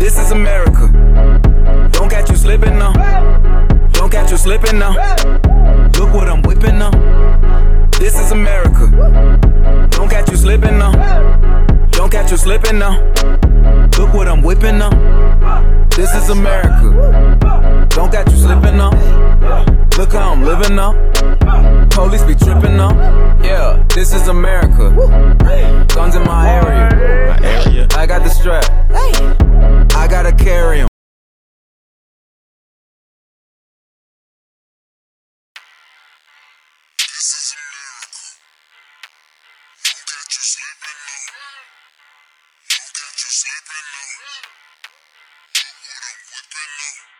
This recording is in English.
This is America. Don't catch you slipping now. Don't catch you slipping now. Look what I'm whipping now. This is America. Don't catch you slipping now. Don't catch you slipping now. Look what I'm whipping now. This is America. Don't catch you slipping now. Look how I'm living now. Police be tripping now. Yeah, this is America. Guns in my area. I got the strap. I gotta carry 'em. This is America. Don't catch you slipping now. Don't catch you slipping now. Look what I'm whipping now.